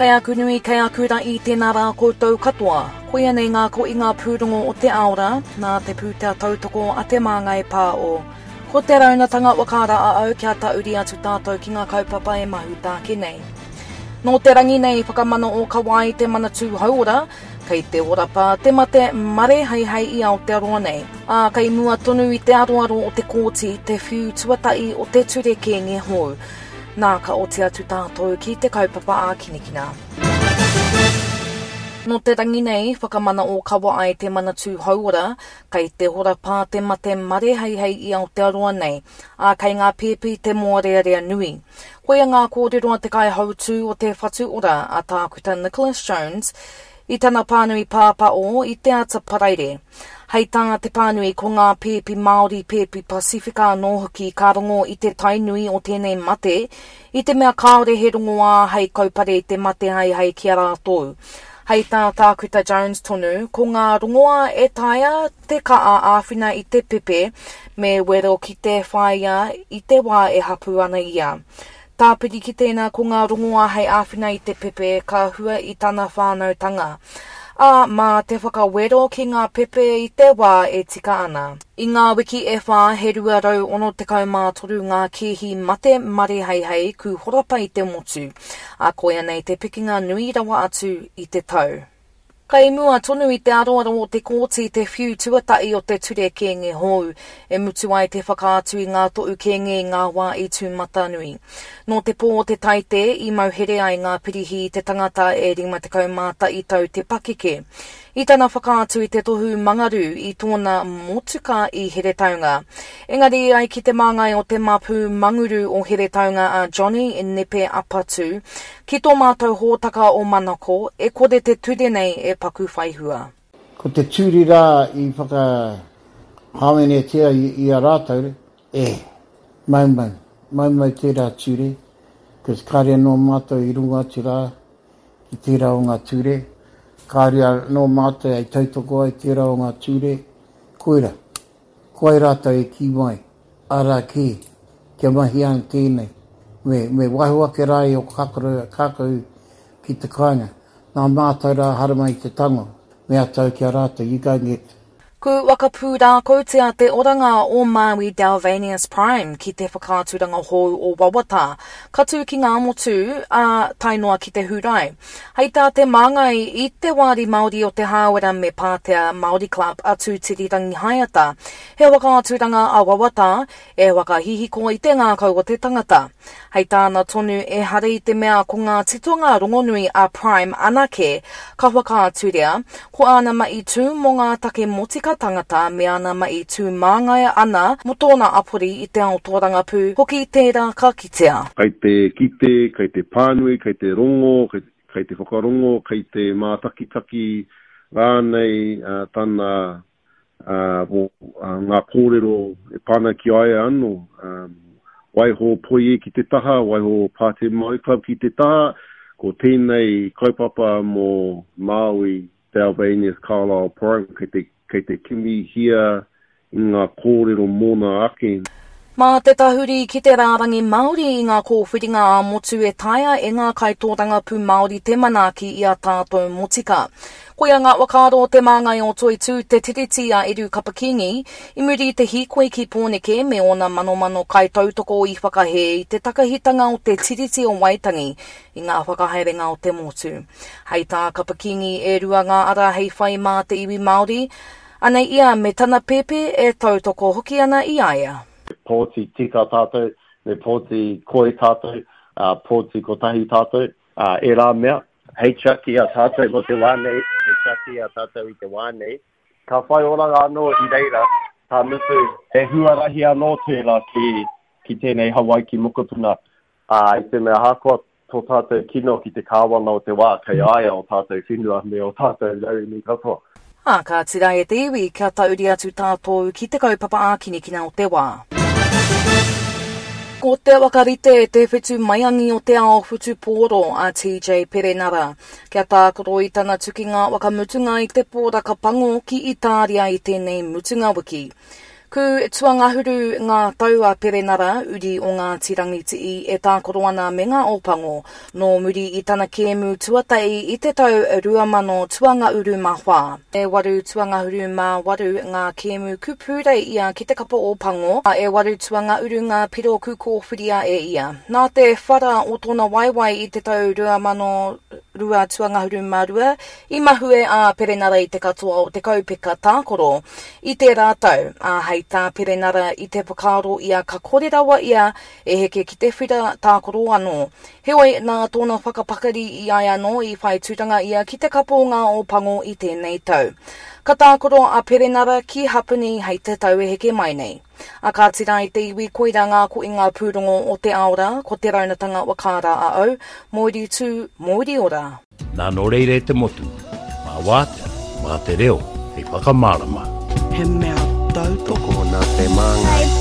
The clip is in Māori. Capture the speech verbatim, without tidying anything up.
Kai aku nui, kai aku ra I tēnā rā koutou katoa. Koia nei ngā ko I ngā pūrongo o te aora, nā te pūtea tautoko a te māngai pā o. Ko te raunatanga wakara a au kia ta uri atu tātou ki ngā kaupapa e mahu tā ke nei. Nō te rangi nei whakamana o Kawai te mana tū haura, kei te orapa te mate mare hei hei I Aotearoa nei. A kei mua tonu I te aroaro o te kōti te whiu tuatai o te tureke nge hou. Nā ka o te atu tātou ki te kaupapa a kinikina. No te rangi nei, whakamana o Kawai te mana tū haura, kei te horapa te mate mare hei hei I Aotearoa nei, a kei ngā pēpi te moa rea rea nui. Koia ngā kōreroa te kai hautū o te whatu ora a tākuta Nicholas Jones, I tana pānui pāpa o I te ata paraire. Hei tā te pānui ko ngā pēpi Māori pēpi Pasifika nōhuki ka rongo I te tainui o tēnei mate, I te mea kāore he rongo ā hei kaupare te mate hei hei kia rātou. Hei tā tākuta Jones tonu, ko ngā rongoa e taia te kaa āwhina I te pepe, me wero ki te whaia I te wā e hapu ana ia. Tāpiri ki tēnā ko ngā rongoa hei āwhina I te pepe ka hua I tana whānautanga. A mā te whakawero ki ngā pepe I te wā e tika ana. I ngā wiki e whā he rua rau ono te kaumātoru ngā kehi mate mare hei hei ku horapa I te motu. A koia nei te pikinga nui rawa atu I te tau. Kei mua tonu I te aroaro o te kōti te whiu tuatai o te ture kenge hou, e mutu ai te whakaatu I ngā to'u kenge ngā wā I tūmata nui. No te pō o te taite, I mauhere ai ngā pirihi te tangata e ringa te kaumata I tau te pakeke. I tana whakaatu I te tohu mangaru I tōna motuka I here taunga. Engari ai ki te māngai o te mapu manguru o here taunga a Johnny I nepe apatu, ki tō mātou hōtaka o manako, e kore te ture nei e paku whaihua. Ko te tūri rā I whaka hawene tea I, I a rātou, e, maumau, maumau tērā tūre, kas kārea no mātou I runga atu rā, I tērā o ngā tūre, kāria no mātou ai tautoko ai tērā o ngā tūre, koira, koe rātou e ki mai, ara ki, kia mahi an tēnei, me, me waihoake rai o kakau, kakau ki te kāinga, nā mātou rā haramai te tango, me atau kia rātou, you go get. Ku wakapūrā koutea te oranga o Maui Dalvanius Prime ki te whakāturanga hou o Wawata, katu ki ngā motu a tainoa ki te hurai. Hei tā te māngai I te wāri Māori o te Hāwera me Pātea Māori Club atu tirirangi haiata. He whakāturanga a Wawata e wakahihiko I te ngākau o te tangata. Hei tāna tonu e hare I te mea ko ngā titonga rongonui a Prime anake, ka whakāturia, ko ana mai tū mō ngā take motika tangata me ana mai tū māngai ana mo tōna apuri I te aotoranga pū hoki tērā ka kitea. Kei te kite, kei te pānui, kei te rongo, kei, kei te whakarongo, kei te mātakitaki rānei uh, tāna uh, o, uh, ngā kōrero e pāna ki ai anō. Um, waiho poie ki te taha, waiho Pātea Māori Club ki te taha, ko tēnei kaupapa mō Maui Dalvanius Carlisle Prime, kei te kei te kimi hia I ngā kōrero mōna ake. Mā te tahuri ki te rārangi Māori I ngā kōwhiringa a motu e taia e ngā kaitōranga pū Māori te manaki I a tātou motika. Koia ngā wakaro te māngai o Toitū te tiriti a Eru Kapakingi, I muri te hikoi ki Pōneke me ona manomano kai tautoko I whakahe I te takahitanga o te tiriti o Waitangi I ngā whakahaerenga o te motu. Hei tā Kapakingi e rua ngā ara hei whai mā te iwi Māori, anei ia me tana pepe e tautoko hoki ana I aia. Pōti tika tātou, me pōti koi tātou, uh, pōti kotahi tātou, uh, e rā mea, hei chaki a tātou mo te wānei, hei chaki a tātou I te wānei. Ka whai oranga anō I reira, tā mutu e huarahi anō tērā ki, ki tēnei Hawaii ki Mokopuna. Uh, I te mea hākua tō tātou kino ki te kāwana o te wā, kei aia o tātou whenua me o tātou lauri mi katoa. Ā, ka tira e te iwi, kia tauri atu tātou ki te kaupapa ākinikina o te wā. Ko te wakarite e te whetu maiangi o te ao whetu pōro a T J Perenara. Kia tākoro I tana tukinga wakamutunga I te pōraka pango ki Itaria I tēnei mutunga wiki. Ku tuangahuru ngā taua perenara uri o ngā tirangiti i e tākoro ana me ngā opango no muri i tana kēmu tuatai i te tau rua mano tuangauru mā whā. E waru tuangahuru mā waru ngā kēmu kupurei ia ki te kapa opango, a e waru tuangauru ngā piro kukōwhiria e ia. Nā te whara o tōna waiwai i te tau rua mano rua tuangahuru mā rua, i mahue a perenara i te katoa o te kaupeka tākoro. I te rātau, a hei tā perenara i te pakaro ia ka kore rawa ia e heke ki te whira tākoro anō. Heoi nā tōna whakapakari i ai anō i whai tūranga ia ki te kapo ngā opango i tēnei tau. Ka tākoro a perenara ki hapuni hei te tau e heke mai nei. A ka tira i te iwi koiranga ko i ngā pūrongo o te aora, ko te raunatanga wakara a au, moiri tū, moiri ora. Nā no reire te motu, mā wātea, mā te reo, hei whakamārama. He mea tau toko nā te manga.